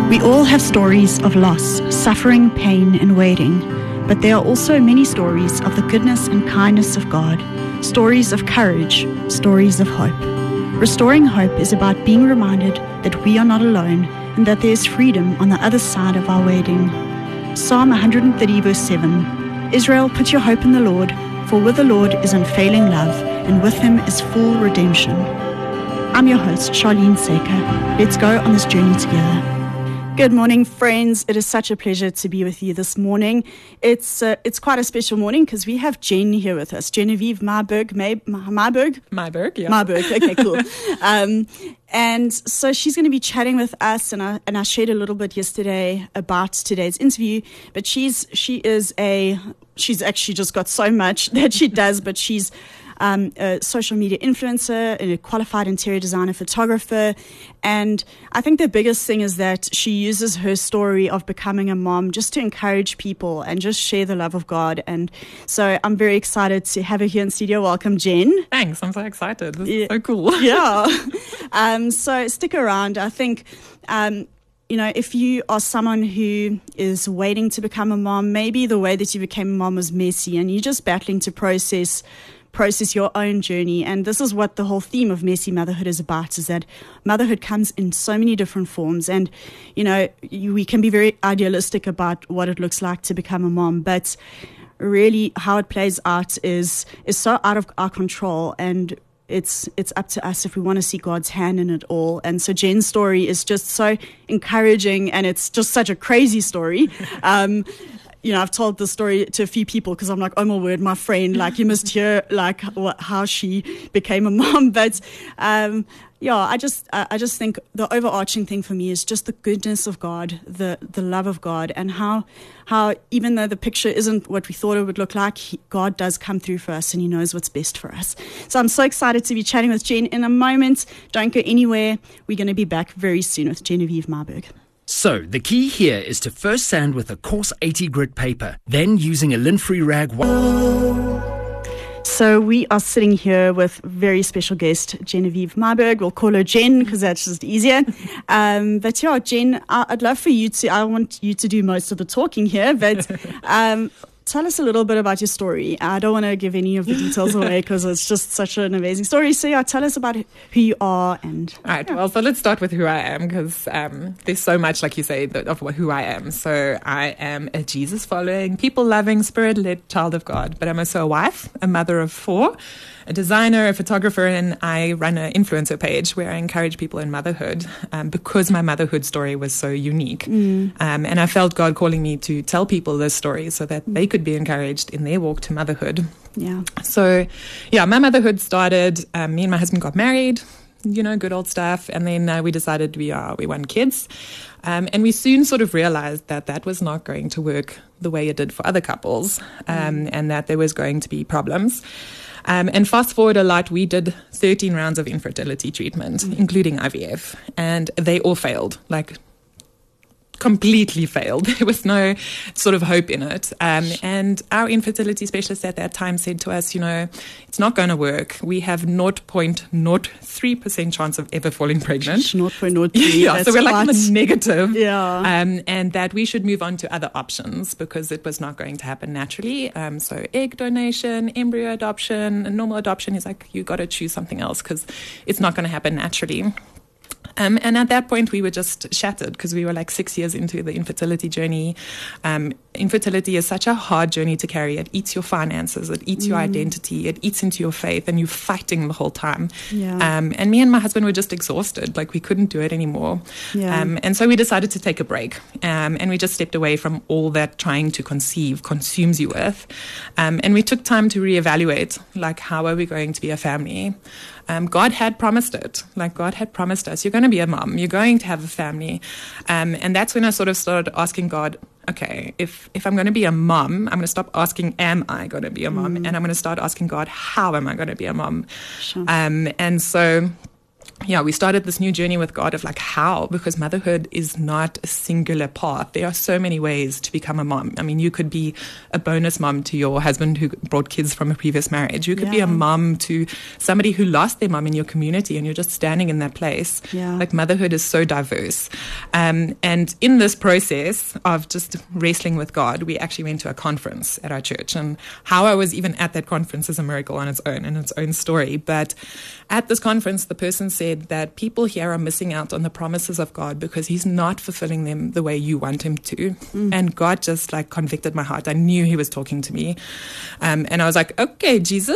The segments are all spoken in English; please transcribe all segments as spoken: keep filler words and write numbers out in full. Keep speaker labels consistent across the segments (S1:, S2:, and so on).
S1: We all have stories of loss, suffering, pain, and waiting, but there are also many stories of the goodness and kindness of God, stories of courage, stories of hope. Restoring Hope is about being reminded that we are not alone and that there is freedom on the other side of our waiting. Psalm one thirty verse seven, Israel, put your hope in the Lord, for with the Lord is unfailing love, and with him is full redemption. I'm your host, Charlene Saker. Let's go on this journey together. Good morning, friends. It is such a pleasure to be with you this morning. It's uh, it's quite a special morning because we have Jen here with us. Genevieve Marburg, May, Marburg?
S2: Marburg, yeah.
S1: Marburg, okay, cool. um, and so she's going to be chatting with us, and I, and I shared a little bit yesterday about today's interview, but she's she is a, she's actually just got so much that she does, but she's Um, a social media influencer, a qualified interior designer, photographer. And I think the biggest thing is that she uses her story of becoming a mom just to encourage people and just share the love of God. And so I'm very excited to have her here in studio. Welcome, Jen.
S2: Thanks. I'm so excited. This
S1: yeah.
S2: is so cool.
S1: Yeah. um, so stick around. I think... Um, You know, if you are someone who is waiting to become a mom, maybe the way that you became a mom was messy and you're just battling to process process your own journey. And this is what the whole theme of Messy Motherhood is about, is that motherhood comes in so many different forms. And, you know, you, we can be very idealistic about what it looks like to become a mom, but really how it plays out is is so out of our control, and It's it's up to us if we want to see God's hand in it all. And so Jen's story is just so encouraging, and it's just such a crazy story. Um, you know, I've told this story to a few people because I'm like, oh my word, my friend, like you must hear like what, how she became a mom. But um, yeah, I just I just think the overarching thing for me is just the goodness of God, the the love of God, and how how even though the picture isn't what we thought it would look like, he, God does come through for us, and He knows what's best for us. So I'm so excited to be chatting with Jen in a moment. Don't go anywhere. We're going to be back very soon with Genevieve Marburg.
S3: So, the key here is to first sand with a coarse eighty grit paper, then using a lint-free rag.
S1: So we are sitting here with very special guest, Genevieve Marburg. We'll call her Jen because that's just easier. Um, but yeah, Jen, I'd love for you to, I want you to do most of the talking here, but um, tell us a little bit about your story. I don't want to give any of the details away because it's just such an amazing story. So yeah, tell us about who you are. And
S2: All right,
S1: yeah.
S2: well, so let's start with who I am, because um, there's so much, like you say, of who I am. So I am a Jesus-following, people-loving, spirit-led child of God, but I'm also a wife, a mother of four, a designer, a photographer, and I run an influencer page where I encourage people in motherhood um, because my motherhood story was so unique. Mm. Um, and I felt God calling me to tell people this story so that they could be encouraged in their walk to motherhood.
S1: Yeah.
S2: So, yeah, my motherhood started, um, me and my husband got married, you know, good old stuff. And then uh, we decided we are, we want kids. Um, and we soon sort of realized that that was not going to work the way it did for other couples, um, mm. and that there was going to be problems. Um, and fast forward a lot, we did thirteen rounds of infertility treatment, mm. including I V F, and they all failed, like completely failed. There was no sort of hope in it. Um, and our infertility specialist at that time said to us, you know, it's not going to work. We have zero point zero three percent chance of ever falling pregnant.
S1: zero point zero three
S2: Yeah, so we're like in the negative.
S1: Yeah.
S2: Um, and that we should move on to other options because it was not going to happen naturally. Um, so egg donation, embryo adoption, normal adoption. He's like, you got to choose something else because it's not going to happen naturally. Um, and at that point, we were just shattered because we were like six years into the infertility journey. Um, infertility is such a hard journey to carry. It eats your finances, it eats mm. your identity, it eats into your faith, and you're fighting the whole time.
S1: Yeah.
S2: Um, and me and my husband were just exhausted. Like we couldn't do it anymore.
S1: Yeah.
S2: Um, and so we decided to take a break. Um, and we just stepped away from all that trying to conceive consumes you with. Um, and we took time to reevaluate, like, how are we going to be a family? Um, God had promised it. Like God had promised us, you're going to be a mom, you're going to have a family. Um, and that's when I sort of started asking God, okay, if, if I'm going to be a mom, I'm going to stop asking, am I going to be a mom? Mm. And I'm going to start asking God, how am I going to be a mom?
S1: Sure.
S2: Um, and so yeah, we started this new journey with God of like how, because motherhood is not a singular path. There are so many ways to become a mom. I mean, you could be a bonus mom to your husband who brought kids from a previous marriage. You could yeah. be a mom to somebody who lost their mom in your community, and you're just standing in that place.
S1: Yeah.
S2: Like motherhood is so diverse. Um, and in this process of just wrestling with God, we actually went to a conference at our church. And how I was even at that conference is a miracle on its own, and its own story. But at this conference, the person said that people here are missing out on the promises of God because he's not fulfilling them the way you want him to. Mm. And God just like convicted my heart. I knew he was talking to me. Um, and I was like, okay, Jesus,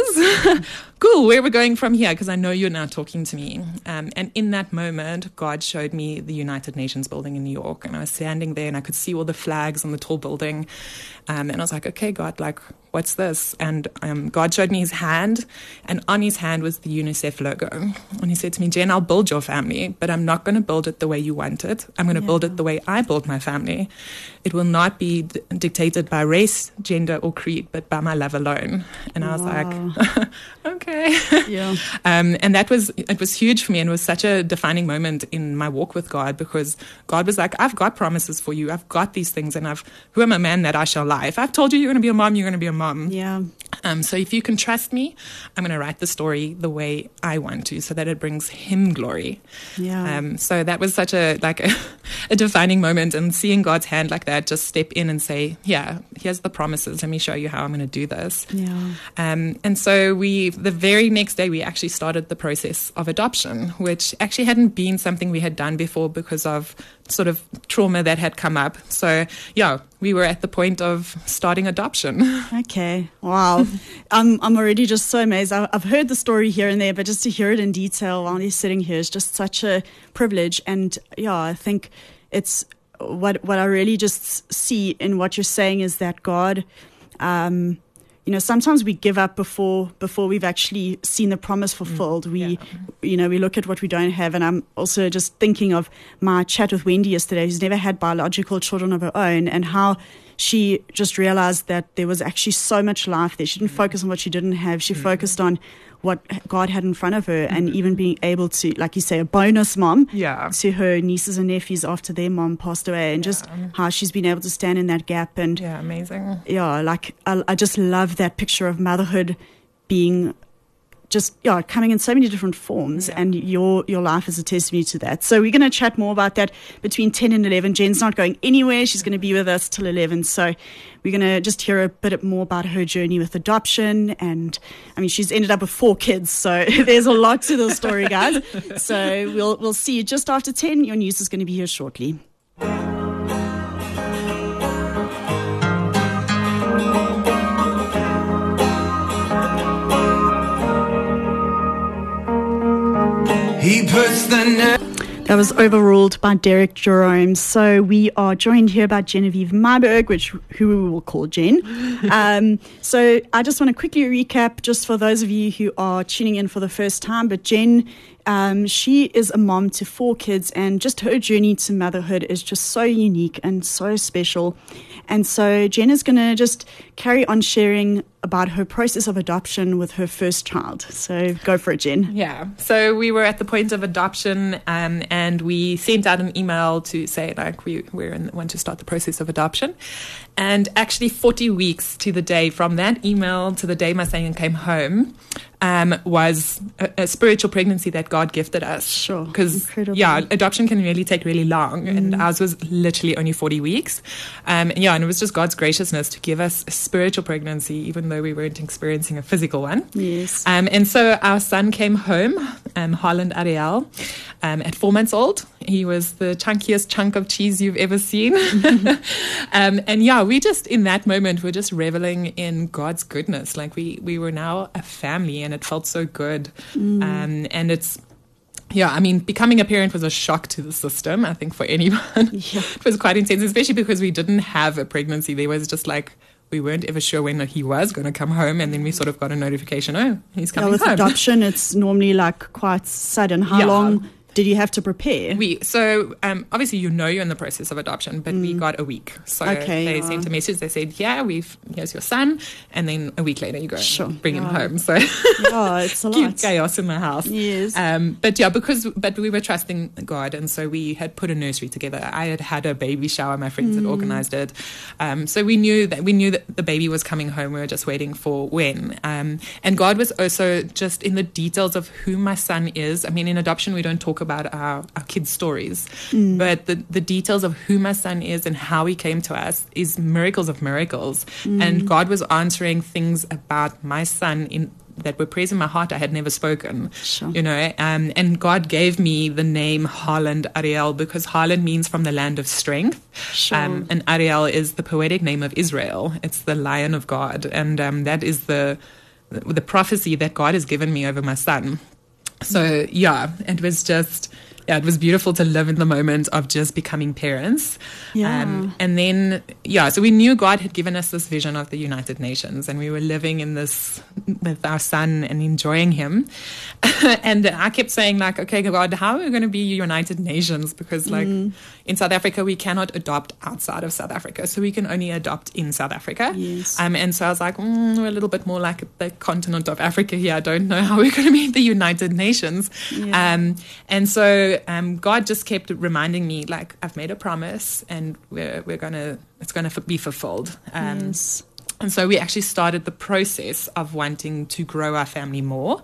S2: cool, where are we going from here? Because I know you're now talking to me. Um, and in that moment, God showed me the United Nations building in New York. And I was standing there and I could see all the flags on the tall building. Um, and I was like, okay, God, like, what's this? And um, God showed me his hand, and on his hand was the UNICEF logo. And he said to me, Jen, I'll build your family, but I'm not going to build it the way you want it. I'm going to yeah. build it the way I build my family. It will not be d- dictated by race, gender, or creed, but by my love alone. And I was wow. like, okay.
S1: Yeah.
S2: um, and that was, it was huge for me, and it was such a defining moment in my walk with God, because God was like, I've got promises for you. I've got these things, and I've, who am a man that I shall lie? If I've told you you're going to be a mom, you're going to be a mom.
S1: Yeah.
S2: Um, so if you can trust me, I'm going to write the story the way I want to, so that it brings him glory.
S1: Yeah.
S2: Um, so that was such a like a, a defining moment, and seeing God's hand like that, just step in and say, yeah, here's the promises. Let me show you how I'm going to do this.
S1: Yeah.
S2: Um, and so we, the very next day, we actually started the process of adoption, which actually hadn't been something we had done before because of sort of trauma that had come up. So yeah, we were at the point of starting adoption.
S1: Okay. Wow. I'm I'm already just so amazed. I- I've heard the story here and there, but just to hear it in detail while you're sitting here is just such a privilege. And yeah, I think it's what what I really just see in what you're saying is that God, um, you know, sometimes we give up before before we've actually seen the promise fulfilled. We,
S2: yeah.
S1: you know, we look at what we don't have. And I'm also just thinking of my chat with Wendy yesterday, who's never had biological children of her own, and how she just realized that there was actually so much life there. She didn't focus on what she didn't have. She mm-hmm. focused on what God had in front of her, mm-hmm. and even being able to, like you say, a bonus mom
S2: yeah.
S1: to her nieces and nephews after their mom passed away, and yeah. just how she's been able to stand in that gap. And
S2: yeah, amazing.
S1: Yeah, like I, I just love that picture of motherhood being just yeah coming in so many different forms, yeah. and your your life is a testimony to that. So we're going to chat more about that between ten and eleven. Jen's not going anywhere. She's going to be with us till eleven. So we're going to just hear a bit more about her journey with adoption. And I mean, she's ended up with four kids, so there's a lot to the story, guys. So we'll we'll see you just after ten. Your news is going to be here shortly.
S4: He puts the net.
S1: That was Overruled by Derek Jerome. So we are joined here by Genevieve Myberg, which who we will call Jen. Um, so I just want to quickly recap, just for those of you who are tuning in for the first time. But Jen, um, she is a mom to four kids, and just her journey to motherhood is just so unique and so special. And so Jen is going to just carry on sharing about her process of adoption with her first child. So go for it, Jen.
S2: Yeah. So we were at the point of adoption, um, and we sent out an email to say, like, we, we're in, want to start the process of adoption. And actually forty weeks to the day from that email to the day my son came home um, was a, a spiritual pregnancy that God gifted us.
S1: Sure.
S2: Because, yeah, adoption can really take really long. Mm. And ours was literally only forty weeks. Um, and yeah, and it was just God's graciousness to give us a spiritual pregnancy, even though we weren't experiencing a physical one.
S1: Yes.
S2: Um, and so our son came home, um, Harland Ariel, um, at four months old. He was the chunkiest chunk of cheese you've ever seen. um, and yeah, we just, in that moment, we're just reveling in God's goodness. Like we, we were now a family, and it felt so good. Mm. Um, and it's, yeah, I mean, becoming a parent was a shock to the system, I think, for anyone. Yeah. It was quite intense, especially because we didn't have a pregnancy. There was just like, we weren't ever sure when he was going to come home, and then we sort of got a notification, oh, he's coming
S1: yeah, with
S2: home.
S1: With adoption, it's normally like quite sudden. How
S2: yeah.
S1: long Did you have to prepare?
S2: We so um, obviously you know you're in the process of adoption, but mm. we got a week. So
S1: okay,
S2: they
S1: yeah.
S2: sent a message. They said, "Yeah, we've here's your son," and then a week later you go
S1: sure.
S2: and bring
S1: yeah.
S2: him home. So
S1: yeah, it's a lot.
S2: chaos in the house.
S1: Yes,
S2: um, but yeah, because but we were trusting God, and so we had put a nursery together. I had had a baby shower. My friends mm. had organised it, um, so we knew that we knew that the baby was coming home. We were just waiting for when. Um, and God was also just in the details of who my son is. I mean, in adoption, we don't talk about our, our kids' stories, mm. but the, the details of who my son is and how he came to us is miracles of miracles. Mm. And God was answering things about my son in that were present in my heart I had never spoken,
S1: sure.
S2: you know, um, and God gave me the name Harland Ariel because Harland means from the land of strength,
S1: sure.
S2: um, and Ariel is the poetic name of Israel. It's the Lion of God, and um, that is the the prophecy that God has given me over my son. So yeah, it was just, yeah, it was beautiful to live in the moment of just becoming parents.
S1: Yeah.
S2: Um, and then, yeah, so we knew God had given us this vision of the United Nations, and we were living in this with our son and enjoying him. And I kept saying, like, okay, God, how are we going to be United Nations? Because, like, mm. in South Africa, we cannot adopt outside of South Africa. So we can only adopt in South Africa.
S1: Yes.
S2: Um, and so I was like, mm, we're a little bit more like the continent of Africa here. I don't know how we're going to be the United Nations.
S1: Yeah.
S2: Um, and so um, God just kept reminding me, like, I've made a promise and we're, we're going to, it's going to f- be fulfilled. Um,
S1: yes.
S2: And so we actually started the process of wanting to grow our family more.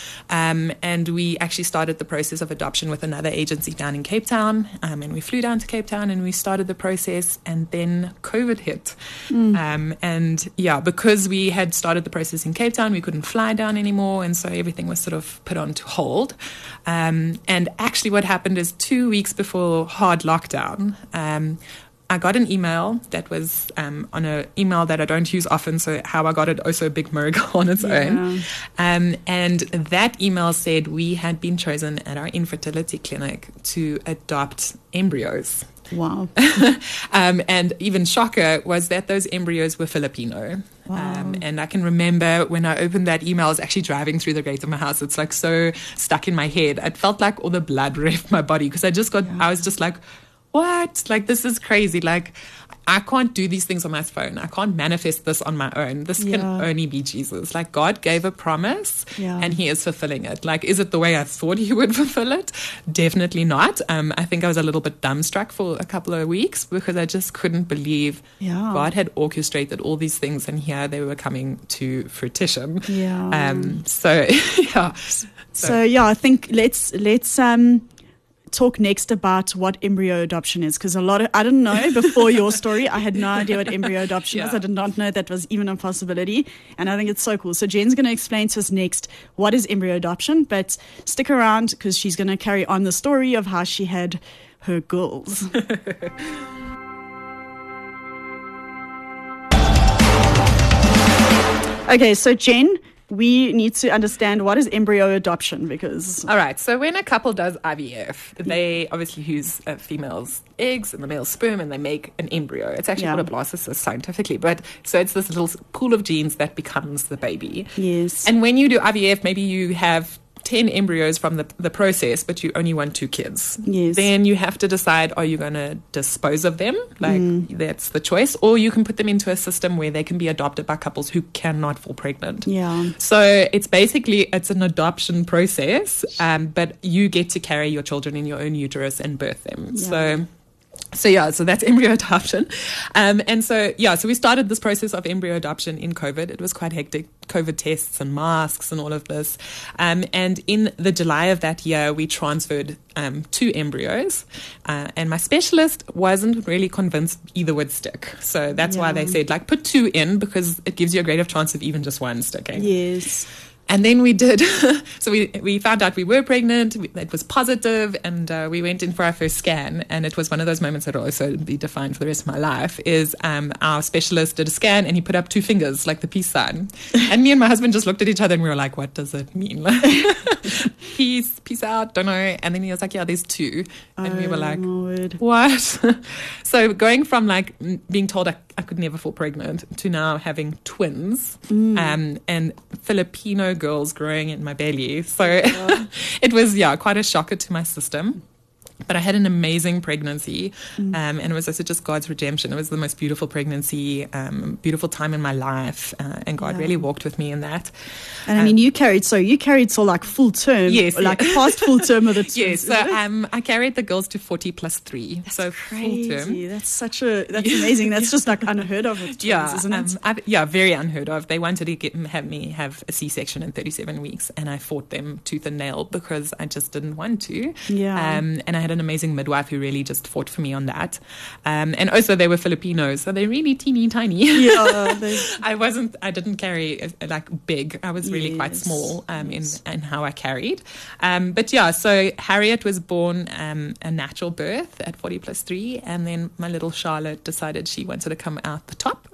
S2: Um, and we actually started the process of adoption with another agency down in Cape Town. Um, and we flew down to Cape Town and we started the process, and then COVID hit. Mm. Um, and yeah, because we had started the process in Cape Town, we couldn't fly down anymore. And so everything was sort of put on to hold. Um, and actually what happened is two weeks before hard lockdown, um, I got an email that was um, on an email that I don't use often, so how I got it, also a big miracle on its
S1: yeah.
S2: own. Um, and that email said we had been chosen at our infertility clinic to adopt embryos.
S1: Wow.
S2: um, and even shocker was that those embryos were Filipino.
S1: Wow.
S2: Um, and I can remember when I opened that email, I was actually driving through the gate of my house. It's like so stuck in my head. It felt like all the blood left my body because I just got, yeah. I was just like, what? Like, this is crazy. Like, I can't do these things on my phone. I can't manifest this on my own. This
S1: yeah.
S2: can only be Jesus. Like, God gave a promise
S1: yeah.
S2: and he is fulfilling it. Like, is it the way I thought he would fulfill it? Definitely not. Um, I think I was a little bit dumbstruck for a couple of weeks because I just couldn't believe
S1: yeah.
S2: God had orchestrated all these things and here they were coming to fruition.
S1: Yeah.
S2: Um, so, yeah.
S1: So, so, yeah, I think let's, let's, um, talk next about what embryo adoption is, because a lot of I didn't know before your story. I had no idea what embryo adoption
S2: yeah.
S1: was. I did not know that was even a possibility, and I think it's so cool. So Jen's going to explain to us next what is embryo adoption, but stick around because she's going to carry on the story of how she had her girls. Okay, so Jen, we need to understand what is embryo adoption because...
S2: All right, so when a couple does I V F, they obviously use a female's eggs and the male's sperm and they make an embryo. It's actually
S1: Yeah.
S2: called a blastocyst scientifically, but so it's this little pool of genes that becomes the baby.
S1: Yes.
S2: And when you do I V F, maybe you have ten embryos from the, the process, but you only want two kids.
S1: Yes.
S2: Then you have to decide, are you going to dispose of them? Like, mm. that's the choice. Or you can put them into a system where they can be adopted by couples who cannot fall pregnant.
S1: Yeah.
S2: So it's basically, it's an adoption process, um, but you get to carry your children in your own uterus and birth them.
S1: Yeah.
S2: So... So yeah, so that's embryo adoption. Um, and so, yeah, so we started this process of embryo adoption in COVID. It was quite hectic, COVID tests and masks and all of this. Um, and in the July of that year, we transferred um, two embryos. Uh, and my specialist wasn't really convinced either would stick. So that's
S1: Yeah.
S2: why they said, like, put two in because it gives you a greater chance of even just one sticking.
S1: Yes.
S2: And then we did, so we we found out we were pregnant, it was positive, and uh, we went in for our first scan. And it was one of those moments that will also be defined for the rest of my life, is um, our specialist did a scan and he put up two fingers, like the peace sign. And me and my husband just looked at each other and we were like, what does it mean? Peace, peace out, don't know. And then he was like, yeah, there's two. And
S1: oh,
S2: we were like,
S1: Lord.
S2: what? So going from like being told I, I could never fall pregnant to now having twins,
S1: Mm.
S2: um, and Filipino girls growing in my belly. So yeah. It was, yeah, quite a shocker to my system. But I had an amazing pregnancy, mm. um, and it was also just God's redemption. It was the most beautiful pregnancy, um, beautiful time in my life, uh, and God yeah. really walked with me in that.
S1: And um, I mean, you carried, so you carried till like full term,
S2: yes,
S1: like
S2: yeah.
S1: past full term of the twins.
S2: Yes, so um, I carried the girls to forty plus three,
S1: that's
S2: so
S1: crazy.
S2: full term.
S1: That's such a, that's amazing. That's just like unheard of with twins,
S2: yeah,
S1: isn't it?
S2: Um, I, yeah, very unheard of. They wanted to get, have me have a C-section in thirty-seven weeks, and I fought them tooth and nail because I just didn't want to.
S1: Yeah.
S2: Um, and I had an amazing midwife who really just fought for me on that. Um, and also they were Filipinos, so they're really teeny tiny.
S1: Yeah,
S2: I wasn't, I didn't carry uh, like big. I was really
S1: yes.
S2: quite small um,
S1: yes.
S2: in, in how I carried. Um, but yeah, so Harriet was born um, a natural birth at forty plus three. And then my little Charlotte decided she wanted to come out the top.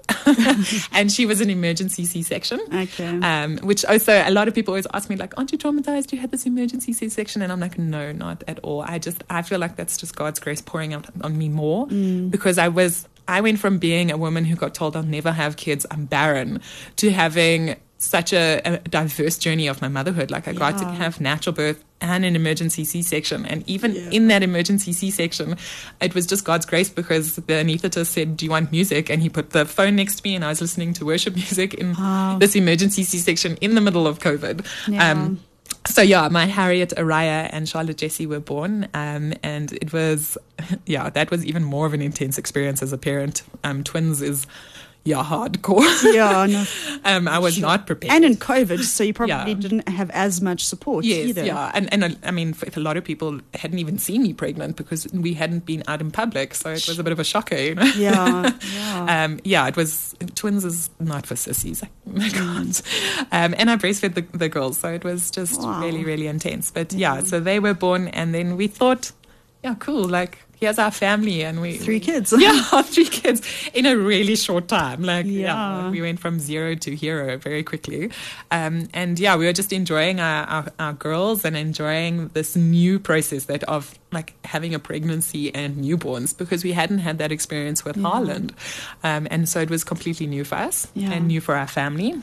S2: And she was an emergency C-section.
S1: Okay.
S2: Um, which also a lot of people always ask me like, aren't you traumatized? You had this emergency C-section? And I'm like, no, not at all. I just, I feel like that's just God's grace pouring out on me more
S1: mm.
S2: because I was, I went from being a woman who got told I'll never have kids, I'm barren, to having such a, a diverse journey of my motherhood. Like I
S1: yeah.
S2: got to have natural birth and an emergency C-section. And even
S1: yeah.
S2: in that emergency C-section, it was just God's grace because the anaesthetist said, do you want music? And he put the phone next to me and I was listening to worship music in
S1: wow.
S2: this emergency C-section in the middle of COVID.
S1: Yeah.
S2: Um, So yeah, my Harriet, Araya, and Charlotte Jessie were born, um, and it was, yeah, that was even more of an intense experience as a parent. Um, twins is, yeah, hardcore.
S1: Yeah, no,
S2: um, I was
S1: sure.
S2: not prepared.
S1: And in COVID, so you probably
S2: yeah.
S1: didn't have as much support
S2: yes,
S1: either.
S2: Yeah, and and uh, I mean, if a lot of people hadn't even seen me pregnant because we hadn't been out in public, so it was a bit of a shocker, you know.
S1: Yeah, yeah.
S2: um, yeah, it was. Twins is not for sissies. I can't. Um, and I breastfed the, the girls, so it was just
S1: wow.
S2: really, really intense. But
S1: yeah.
S2: yeah, so they were born, and then we thought, yeah, cool, like. Here's our family, and we
S1: three kids.
S2: Yeah, three kids in a really short time. Like, yeah,
S1: yeah
S2: we went from zero to hero very quickly. Um, and yeah, we were just enjoying our, our, our girls and enjoying this new process that of like having a pregnancy and newborns because we hadn't had that experience with
S1: yeah.
S2: Harland, um, and so it was completely new for us
S1: yeah.
S2: and new for our family.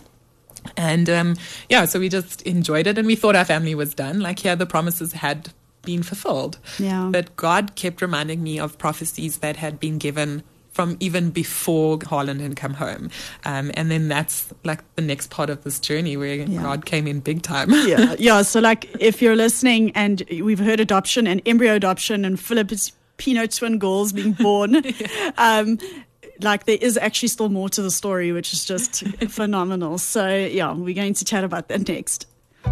S2: And um, yeah, so we just enjoyed it, and we thought our family was done. Like, yeah, the promises had been fulfilled.
S1: Yeah.
S2: But God kept reminding me of prophecies that had been given from even before Harland had come home. Um, and then that's like the next part of this journey where
S1: yeah.
S2: God came in big time.
S1: yeah. Yeah. So like if you're listening and we've heard adoption and embryo adoption and Filipino twin girls being born, yeah. um, like there is actually still more to the story, which is just phenomenal. So yeah, we're going to chat about that next.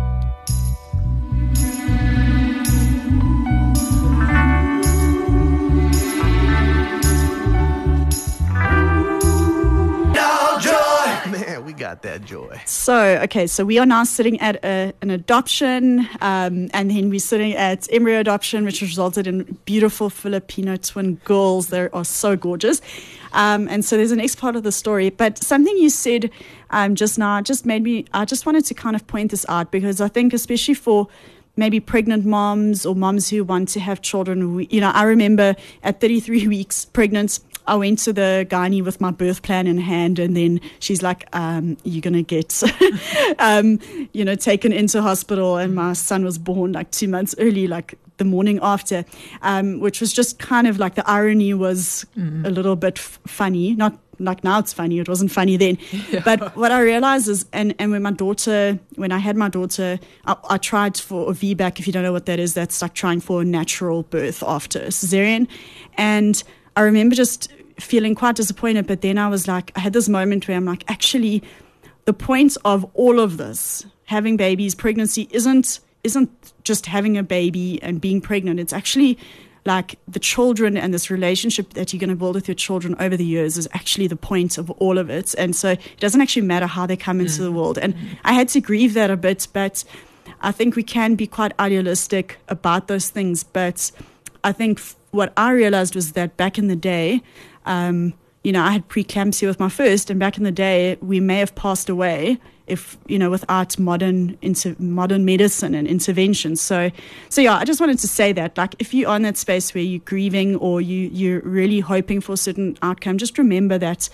S5: We got that joy.
S1: So, okay, so we are now sitting at a, an adoption, um, and then we're sitting at embryo adoption, which resulted in beautiful Filipino twin girls. They are so gorgeous. Um, and so there's the next part of the story. But something you said um, just now just made me, I just wanted to kind of point this out because I think especially for maybe pregnant moms or moms who want to have children, we, you know, I remember at thirty-three weeks pregnant, I went to the gynae with my birth plan in hand, and then she's like, um, you're going to get, um, you know, taken into hospital. And my son was born like two months early, like the morning after, um, which was just kind of like the irony was mm. a little bit f- funny. Not like now it's funny. It wasn't funny then. Yeah. But what I realized is, and, and when my daughter, when I had my daughter, I, I tried for a V BAC. If you don't know what that is, that's like trying for a natural birth after a cesarean. And I remember just feeling quite disappointed, but then I was like, I had this moment where I'm like, actually, the point of all of this, having babies, pregnancy, isn't isn't just having a baby and being pregnant. It's actually like the children and this relationship that you're going to build with your children over the years is actually the point of all of it. And so it doesn't actually matter how they come into mm. the world. And I had to grieve that a bit, but I think we can be quite idealistic about those things. But I think what I realized was that back in the day, um, you know, I had preeclampsia with my first, and back in the day, we may have passed away if, you know, without modern inter- modern medicine and intervention. So, so yeah, I just wanted to say that, like, if you're in that space where you're grieving or you, you're really hoping for a certain outcome, just remember that,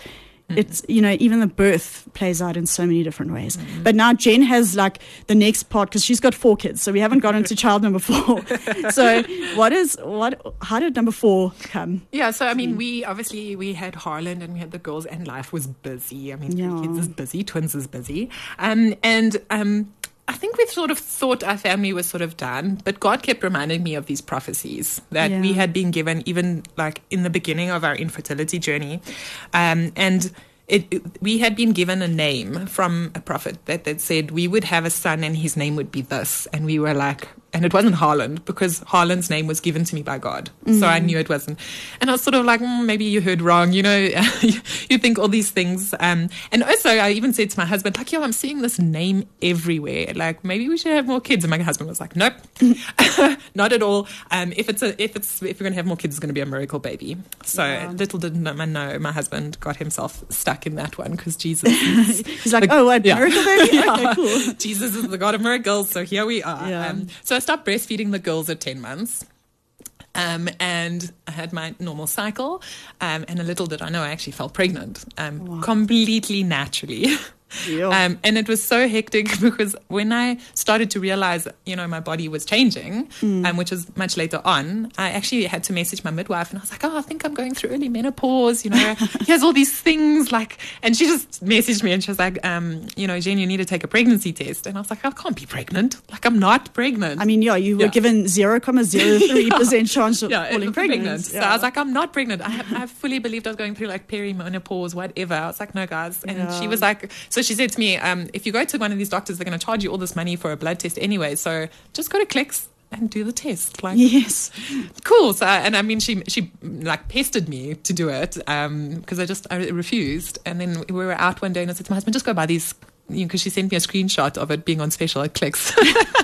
S1: it's, you know, even the birth plays out in so many different ways. Mm-hmm. But now Jen has like the next part because she's got four kids, so we haven't gotten to child number four. So what is what? How did number four come?
S2: Yeah, so I mean, we obviously we had Harlan and we had the girls, and life was busy. I mean,
S1: Yeah.
S2: three kids is busy, twins is busy, um, and um. I think we sort of thought our family was sort of done, but God kept reminding me of these prophecies that
S1: Yeah.
S2: we had been given even like in the beginning of our infertility journey. Um, and it, it, we had been given a name from a prophet that, that said we would have a son and his name would be this. And we were like, and it wasn't Harlan because Harlan's name was given to me by God. Mm. So I knew it wasn't. And I was sort of like, mm, maybe you heard wrong, you know, you think all these things. Um, and also I even said to my husband, like, yo, I'm seeing this name everywhere. Like maybe we should have more kids. And my husband was like, nope, not at all. Um, if it's a, if it's, if we're going to have more kids, it's going to be a miracle baby. So
S1: Yeah.
S2: little did I know my husband got himself stuck in that one because Jesus is
S1: He's like, oh, what,
S2: yeah.
S1: miracle baby?
S2: Yeah.
S1: Okay, cool.
S2: Jesus is the God of miracles, so here we are.
S1: Yeah.
S2: Um, so I stopped breastfeeding the girls at ten months. Um, and I had my normal cycle. Um, and a little did I know I actually felt pregnant um,
S1: Wow.
S2: completely naturally.
S1: Yeah.
S2: Um, and it was so hectic because when I started to realize, you know, my body was changing,
S1: Mm.
S2: um, which was much later on, I actually had to message my midwife and I was like, oh, I think I'm going through early menopause, you know, here's all these things like, and she just messaged me and she was like, um, you know, Jen, you need to take a pregnancy test. And I was like, I can't be pregnant. Like, I'm not pregnant.
S1: I mean, yeah, you were
S2: Yeah.
S1: given zero point zero three percent chance of
S2: yeah,
S1: falling
S2: it-
S1: pregnant.
S2: So I was like, I'm not pregnant. I, have, I fully believed I was going through like perimenopause, whatever. I was like, no, guys. And
S1: Yeah.
S2: she was like, so she said to me, um, if you go to one of these doctors, they're going to charge you all this money for a blood test anyway. So just go to Clicks and do the test. Like,
S1: yes.
S2: cool. So, and I mean, she she like pestered me to do it um, because I just I refused. And then we were out one day and I said to my husband, just go buy these. Because she sent me a screenshot of it being on special at Clicks.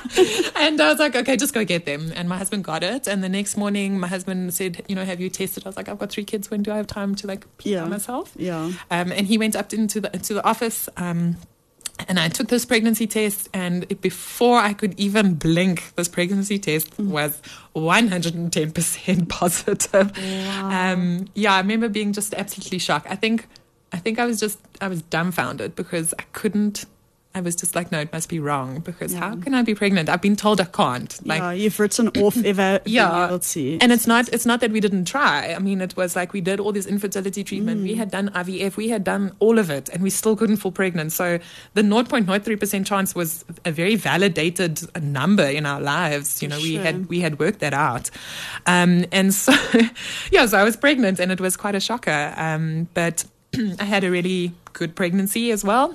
S2: And I was like, okay, just go get them. And my husband got it. And the next morning, my husband said, you know, have you tested? I was like, I've got three kids. When do I have time to like pee
S1: Yeah.
S2: by myself?
S1: Yeah.
S2: Um, and he went up into the into the office. Um, and I took this pregnancy test, and it, before I could even blink, this pregnancy test
S1: Mm.
S2: was one hundred ten percent positive.
S1: Wow.
S2: Um, yeah, I remember being just absolutely shocked. I think, I think I was just, I was dumbfounded because I couldn't. I was just like, no, it must be wrong because
S1: Yeah.
S2: how can I be pregnant? I've been told I can't. Like,
S1: yeah, you've written off ever being
S2: Yeah.
S1: able to.
S2: and it's not it's not that we didn't try. I mean, it was like we did all this infertility treatment.
S1: Mm.
S2: We had done I V F. We had done all of it, and we still couldn't fall pregnant. So the zero point zero three percent chance was a very validated number in our lives. You know, we
S1: Sure.
S2: had we had worked that out, um, and so yeah, so I was pregnant, and it was quite a shocker. Um, but I had a really good pregnancy as well.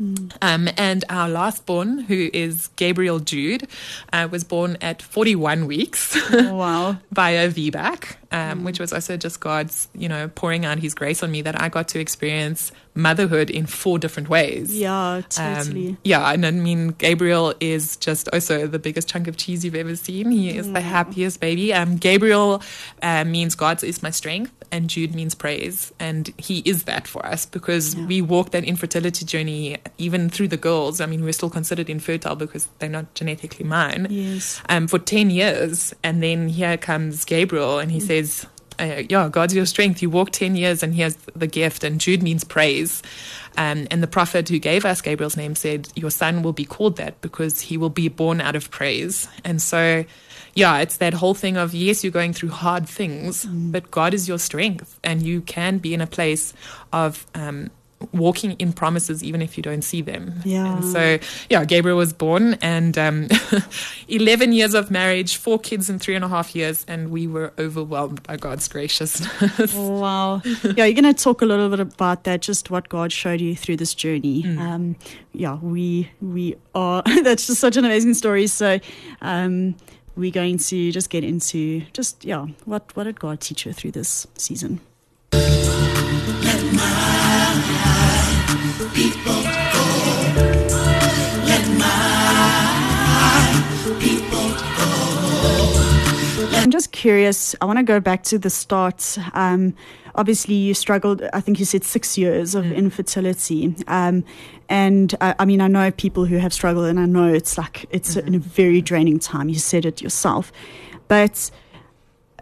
S2: Um, and our last born, who is Gabriel Jude, uh, was born at forty-one weeks
S1: Oh, wow.
S2: via V BAC, um, which was also just God's, you know, pouring out His grace on me that I got to experience motherhood in four different ways.
S1: Yeah, totally.
S2: Um, yeah, and I mean, Gabriel is just also the biggest chunk of cheese you've ever seen. He is the happiest baby. Um, Gabriel uh, means God is my strength, and Jude means praise. And he is that for us because
S1: Yeah.
S2: we walked that infertility journey even through the girls. I mean, we're still considered infertile because they're not genetically mine.
S1: Yes.
S2: Um, for ten years. And then here comes Gabriel and he
S1: Mm.
S2: says, uh, yeah, God's your strength. You walk ten years and here's the gift. And Jude means praise. Um, and the prophet who gave us Gabriel's name said, your son will be called that because he will be born out of praise. And so, yeah, it's that whole thing of, yes, you're going through hard things,
S1: Mm.
S2: but God is your strength. And you can be in a place of um, walking in promises even if you don't see them.
S1: Yeah.
S2: And so, yeah, Gabriel was born and um, eleven years of marriage, four kids in three and a half years, and we were overwhelmed by God's graciousness.
S1: Oh, wow. Yeah, you're going to talk a little bit about that, just what God showed you through this journey.
S2: Mm.
S1: Um, yeah, we we are, that's just such an amazing story. So um, we're going to just get into just, yeah, what, what did God teach you through this season? I'm just curious. I want to go back to the start. Um, obviously, you struggled, I think you said six years of infertility. Um, and I, I mean, I know people who have struggled, and I know it's like, it's mm-hmm. a, a very draining time. You said it yourself. But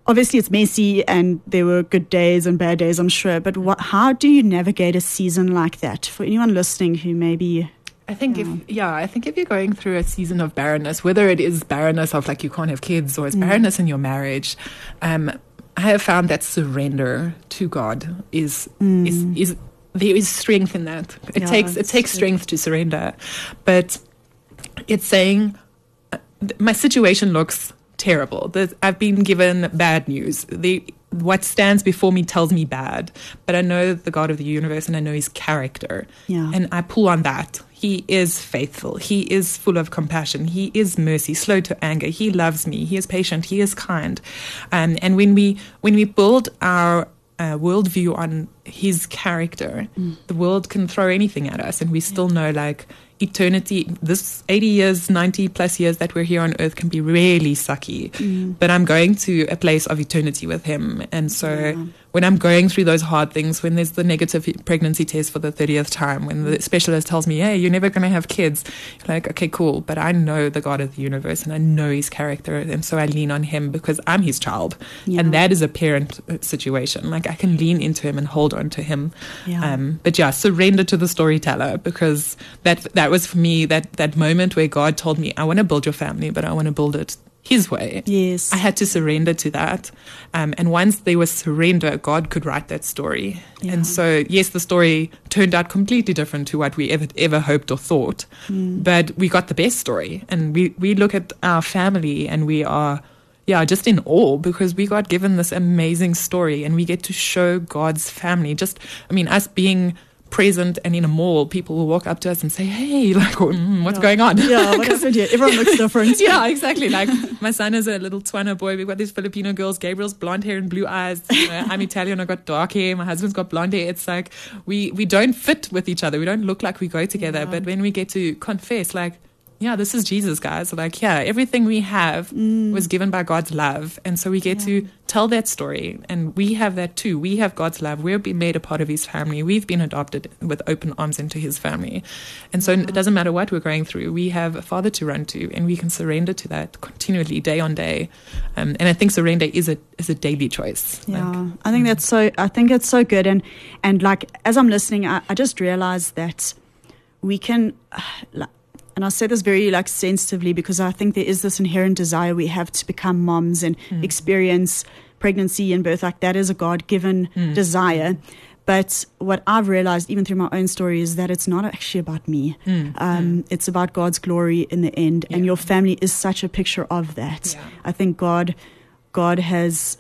S1: obviously it's messy and there were good days and bad days, I'm sure. But what, how do you navigate a season like that? For anyone listening who maybe...
S2: I think if yeah, I think if you're going through a season of barrenness, whether it is barrenness of like you can't have kids or it's mm. barrenness in your marriage, um, I have found that surrender to God is mm. is is there is strength in that. It yeah, takes it takes strength to surrender, but it's saying uh, my situation looks terrible. There's, I've been given bad news. The what stands before me tells me bad, but I know the God of the universe and I know His character,
S1: yeah.
S2: and I pull on that. He is faithful. He is full of compassion. He is mercy, slow to anger. He loves me. He is patient. He is kind. Um, and when we when we build our uh, worldview on His character, mm. the world can throw anything at us, and we still know, like, eternity, this eighty years, ninety plus years that we're here on earth can be really sucky. Mm. But I'm going to a place of eternity with Him. And so yeah. when I'm going through those hard things, when there's the negative pregnancy test for the thirtieth time, when the specialist tells me, hey, you're never going to have kids, you're like, okay, cool. But I know the God of the universe and I know His character. And so I lean on Him because I'm His child. Yeah. And that is a parent situation. Like, I can lean into Him and hold on to Him.
S1: Yeah.
S2: Um, but yeah, surrender to the storyteller, because that, that was for me that, that moment where God told me, I want to build your family, but I want to build it His way.
S1: Yes.
S2: I had to surrender to that. Um, and once there was surrender, God could write that story. Yeah. And so, yes, the story turned out completely different to what we ever ever hoped or thought. Mm. But we got the best story. And we, we look at our family and we are, yeah, just in awe, because we got given this amazing story and we get to show God's family. Just, I mean, us being present and in a mall, people will walk up to us and say, hey, like, mm, what's
S1: yeah.
S2: going on?
S1: Yeah, what happened here? Everyone looks different.
S2: Yeah, exactly. Like, my son is a little Tswana boy. We've got these Filipino girls. Gabriel's blonde hair and blue eyes. You know, I'm Italian. I've got dark hair. My husband's got blonde hair. It's like we, we don't fit with each other. We don't look like we go together. Yeah. But when we get to confess, like, yeah, this is Jesus, guys. Like, yeah, everything we have mm. was given by God's love. And so we get yeah. to tell that story. And we have that too. We have God's love. We're being made a part of His family. We've been adopted with open arms into His family. And so yeah. it doesn't matter what we're going through. We have a Father to run to, and we can surrender to that continually, day on day. Um, and I think surrender is a is a daily choice.
S1: Yeah,
S2: like,
S1: I think that's so, I think it's so good. And, and like, as I'm listening, I, I just realized that we can, uh, like, and I say this very like sensitively, because I think there is this inherent desire we have to become moms and mm. experience pregnancy and birth. Like, that is a God-given mm. desire. But what I've realized, even through my own story, is that it's not actually about me. Mm. Um, mm. It's about God's glory in the end. Yeah. And your family is such a picture of that. Yeah. I think God, God has...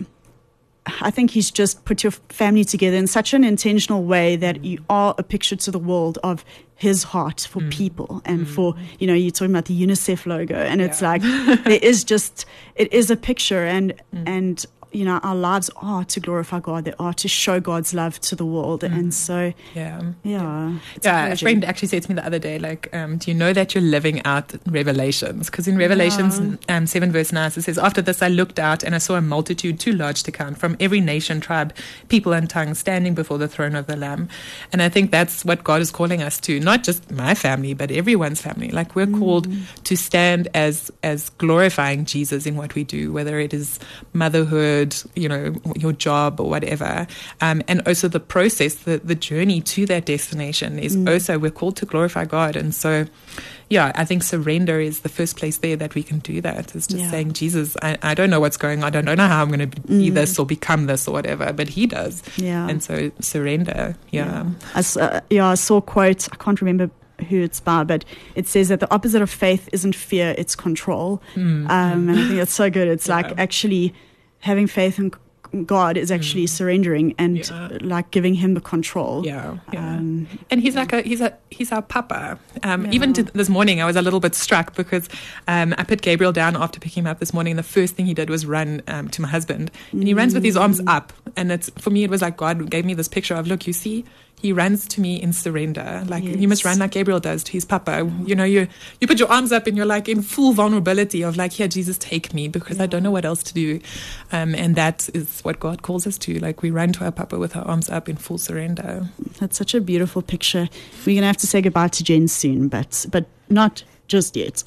S1: I think He's just put your family together in such an intentional way that you are a picture to the world of His heart for mm. people and mm. for, you know, you're talking about the UNICEF logo, and yeah. it's like, there is just, it is a picture, and, mm. and, you know, our lives are to glorify God. They are to show God's love to the world. Mm. And so,
S2: yeah.
S1: Yeah.
S2: Yeah. A friend actually said to me the other day, like, um, do you know that you're living out Revelations? Because in Revelations yeah. um, seven verse nine, it says, after this I looked out and I saw a multitude too large to count from every nation, tribe, people and tongue standing before the throne of the Lamb. And I think that's what God is calling us to, not just my family, but everyone's family. Like, we're mm. called to stand as, as glorifying Jesus in what we do, whether it is motherhood, you know, your job or whatever. Um, and also the process, the, the journey to that destination is mm. also, we're called to glorify God. And so, yeah, I think surrender is the first place there that we can do that. It's just yeah. saying, Jesus, I, I don't know what's going on. I don't know how I'm going to be mm. this or become this or whatever, but He does.
S1: Yeah.
S2: And so surrender. Yeah.
S1: Yeah. I, uh, yeah, I saw a quote, I can't remember who it's by, but it says that the opposite of faith isn't fear, it's control. Mm. Um, and I think that's so good. It's yeah. like actually having faith in God is actually mm. surrendering and yeah. like giving Him the control.
S2: Yeah, yeah. Um, and He's like a he's a he's our papa. Um, yeah. Even to this morning, I was a little bit struck because um, I put Gabriel down after picking him up this morning. The first thing he did was run um, to my husband, and he mm. runs with his arms up. And it's for me, it was like God gave me this picture of, look, you see. He runs to me in surrender. Like, yes. you must run like Gabriel does to his papa. You know, you you put your arms up and you're like in full vulnerability of like, here, Jesus, take me, because yeah. I don't know what else to do. Um, and that is what God calls us to. Like, we run to our papa with our arms up in full surrender.
S1: That's such a beautiful picture. We're going to have to say goodbye to Jen soon, but but not just yet.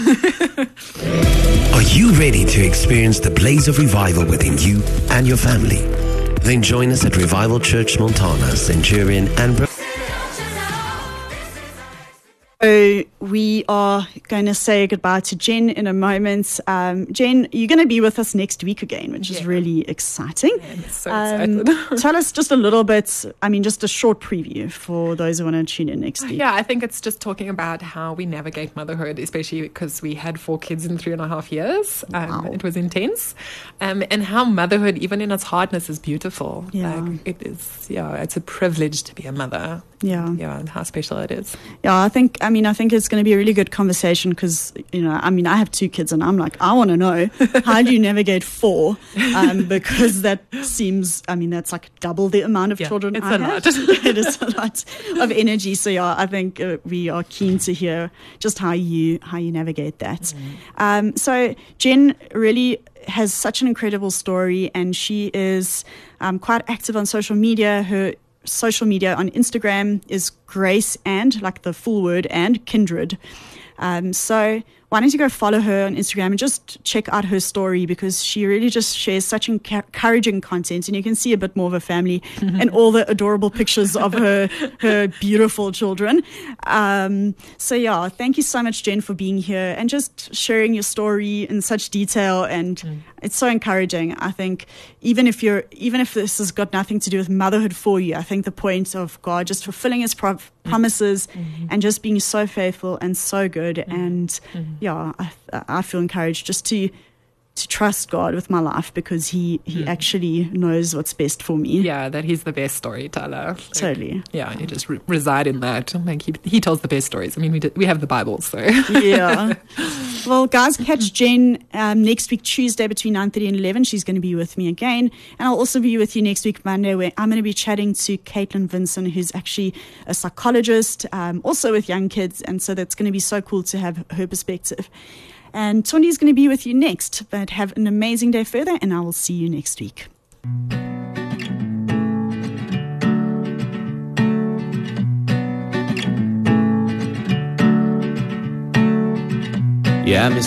S5: Are you ready to experience the blaze of revival within you and your family? Then join us at Revival Church Montana, Centurion and Bro-
S1: So we are going to say goodbye to Jen in a moment. Um, Jen, you're going to be with us next week again, which
S2: Yeah.
S1: is really exciting.
S2: I'm so
S1: Um,
S2: excited.
S1: tell us just a little bit, I mean, just a short preview for those who want to tune in next week.
S2: Yeah, I think it's just talking about how we navigate motherhood, especially because we had four kids in three and a half years. Um,
S1: Wow.
S2: It was intense. Um, and how motherhood, even in its hardness, is beautiful.
S1: Yeah.
S2: Like, it is, yeah, it's a privilege to be a mother.
S1: Yeah.
S2: Yeah, and how special it is.
S1: Yeah, I think, I mean, I think it's going to be a really good conversation because, you know, I mean, I have two kids and I'm like, I want to know, how do you navigate four? Um, because that seems, I mean, that's like double the amount of
S2: Yeah,
S1: children
S2: it's
S1: I
S2: a
S1: have.
S2: lot.
S1: It is a lot of energy. So yeah, I think uh, we are keen to hear just how you, how you navigate that.
S2: Mm.
S1: Um, so Jen really has such an incredible story and she is um, quite active on social media. Her social media on Instagram is Grace and, like the full word, and Kindred. Um, so why don't you go follow her on Instagram and just check out her story because she really just shares such encouraging content and you can see a bit more of her family and all the adorable pictures of her her beautiful children. Um, so yeah, thank you so much, Jen, for being here and just sharing your story in such detail and mm. it's so encouraging. I think even if you're even if this has got nothing to do with motherhood for you, I think the point of God just fulfilling his pro- promises mm-hmm. and just being so faithful and so good mm-hmm. and mm-hmm. yeah, I, I feel encouraged just to to trust God with my life because he, he mm. actually knows what's best for me.
S2: Yeah, that he's the best storyteller. Like,
S1: totally.
S2: Yeah, you just re- reside in that. Like he, he tells the best stories. I mean, we did, we have the Bible, so.
S1: Yeah. Well, guys, catch Jen um, next week, Tuesday, between nine thirty and eleven. She's going to be with me again. And I'll also be with you next week, Monday, where I'm going to be chatting to Caitlin Vinson, who's actually a psychologist, um, also with young kids. And so that's going to be so cool to have her perspective. And Tony is going to be with you next, but have an amazing day further, and I will see you next week.
S5: Yeah, Miss